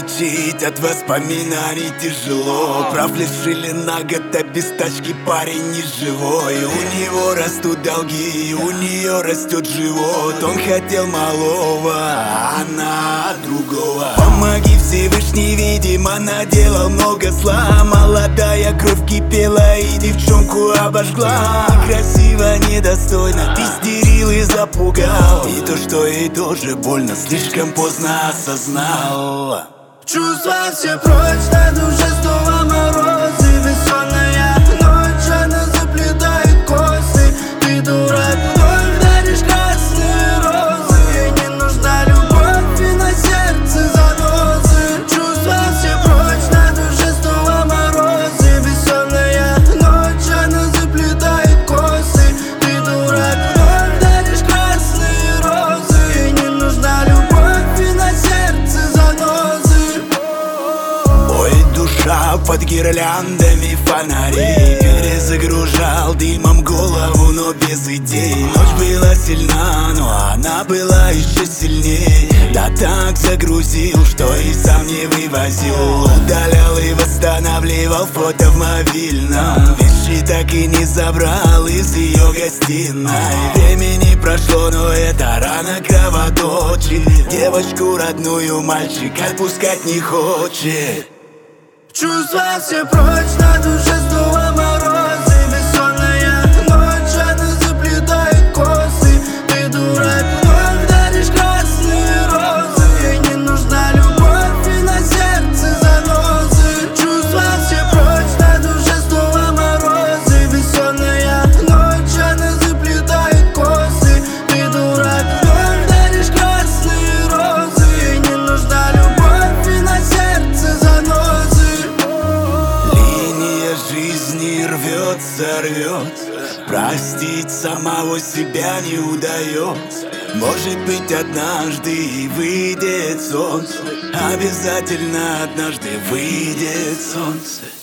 отличить от воспоминаний тяжело. Прав лишили на год, а без тачки парень не живой. У него растут долги, у нее растет живот. Он хотел малого, а она другого. Помоги, Всевышний, видимо, наделал много зла. Молодая кровь кипела и девчонку обожгла. Красиво, недостойно, ты стерил и запугал. И то, что ей тоже больно, слишком поздно осознал. Чувства все прочь, на душе снова морозы. Бессонная ночь, она заплетает косы. Ты дурак, вновь даришь красные розы. Ей не нужна любовь и на сердце занозы. Чувства все прочь, на душе снова морозы. Бессонная ночь, она заплетает косы. Ты дурак, вновь даришь красные розы. Ей не нужна любовь и на сердце занозы. Под гирляндами фонарей перезагружал дымом голову, но без идей. Ночь была сильна, но она была еще сильней. Да так загрузил, что и сам не вывозил. Удалял и восстанавливал фото в мобильном. Вещи так и не забрал из ее гостиной. Времени прошло, но эта рана кровоточит. Девочку родную мальчик отпускать не хочет. Чувства все прочь, на душе снова морозы. Бессонная ночь, она заплетает косы. Ты дурак, вновь даришь красные розы. Ей не нужна любовь и на сердце занозы. Чувства все прочь, на душе снова морозы. Бессонная ночь, она заплетает косы. Ты дурак, вновь даришь красные розы. Ей не нужна любовь и на сердце занозы. Рвется, простить самого себя не удается. Может быть, однажды и выйдет солнце. Обязательно однажды выйдет солнце.